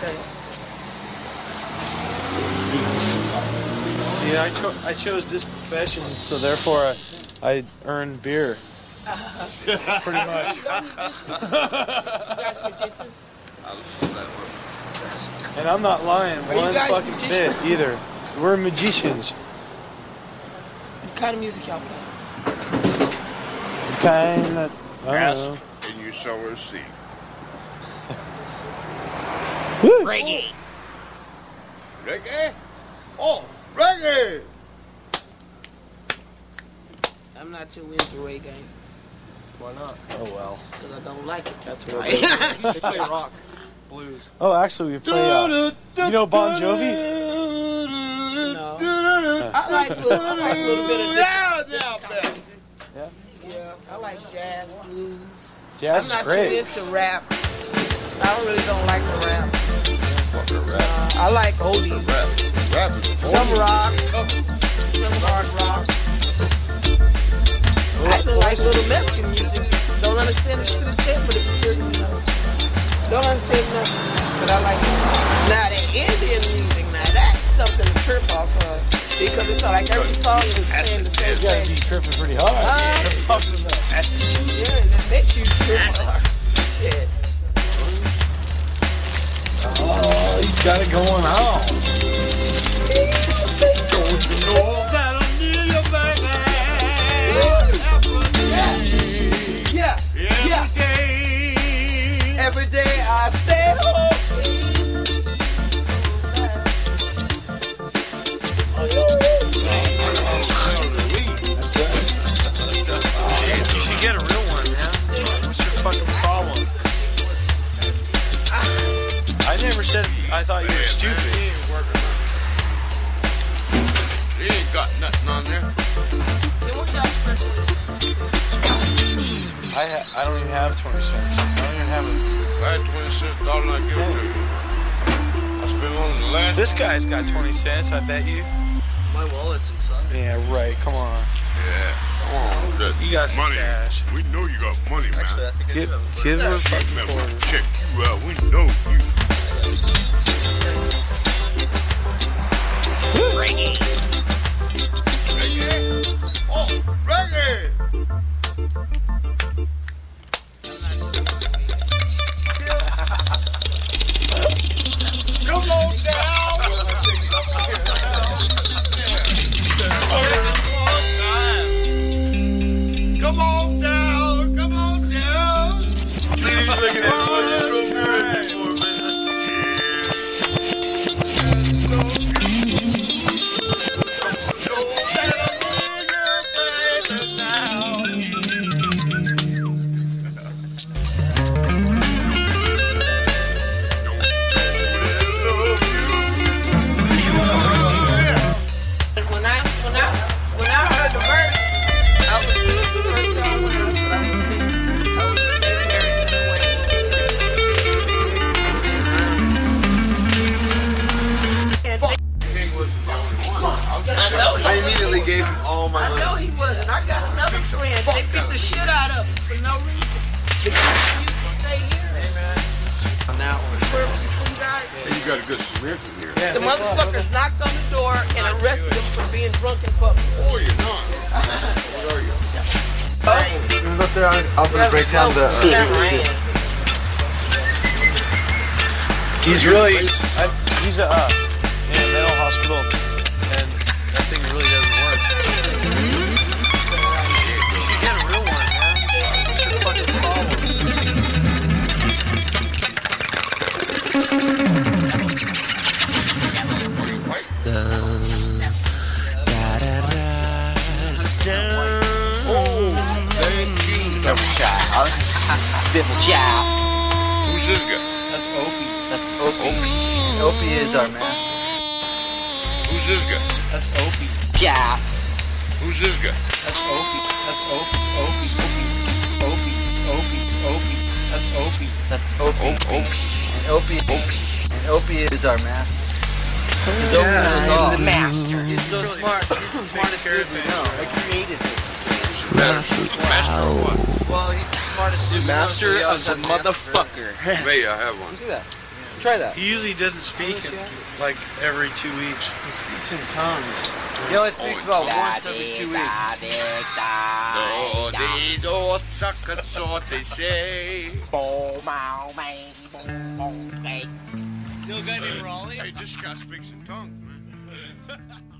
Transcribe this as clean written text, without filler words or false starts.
insurance. See, I chose this profession, so therefore I earn beer. Pretty much. And I'm not lying one fucking bit either. We're magicians. What kind of music y'all play? Kind of. I don't Ask know. and you shall receive. Reggae. Reggae? Oh, reggae! I'm not too into reggae. Why not? Oh well. Because I don't like it. That's They why. play rock, blues. Oh, actually, we play. You know Bon Jovi? No. I like a little bit of Yeah, I like jazz, blues. Jazz is I'm not great. too into rap. I really don't like the rap. I like oldies. Some rock. Some hard rock. I even like little Mexican music. Don't understand the shit it said, but it's good, you know. Don't understand nothing, but I like it. Now the Indian music, now that's something to trip off of. Because it's like every song is saying the same You gotta thing. be tripping pretty hard. Yeah, and it makes you trip hard. Shit. Oh, he's got it going on. Don't you know that I need you, baby? Yeah. Every day I say, oh. You should get a real one, man. What's your fucking problem? I never said I thought you were stupid. He ain't got nothing on there. I don't even have 20 cents. I don't even have I had 26 dollars I give it to you. I spent on the last. This guy's got 20 cents, I bet you. My wallet's inside. Yeah, right. Come on. Yeah, come on. That You got some money. cash. We know you got money, Actually, I man. think I do have Give her a fucking Man, quarter. we'll check you out. We know you. Reggae. Reggae? Oh, reggae! Come on down! Come on down! Come on down! He's looking at When I heard the verse, I was the first time when I was singing. I was singing everything away. I immediately gave him all my I money. know he wasn't. I got another friend. They beat the shit out of him for no reason. Because you can stay here. On that one. Where you guys? Hey, you got a good Samaritan here. The motherfuckers knocked on the door and arrested him for being drunk in public. Oh, you're not. What are you? Go up there, I'll break down the He's really, he's in a mental hospital, and that thing really doesn't work. You should get a real one, man. What's your fucking problem? Biffle chow. Who's this guy? That's Opie. That's Opie. Opie is our man. Who's this guy? That's Opie. Chow. Who's this guy? That's Opie. That's Opie. It's Opie. Opie. It's Opie. It's Opie. That's Opie. That's Opie. And Opie is our man. He's Yeah, the the master. He's so smart. He's the smartest dude we know. I created this. Master of what? Well, he's the smartest dude we know, Master so he of always the has an answer. motherfucker. May I have one? Do that. Try that. He usually doesn't speak in, like every 2 weeks. He speaks in tongues. He only speaks about once every 2 weeks. Hey, this guy speaks in tongues, man.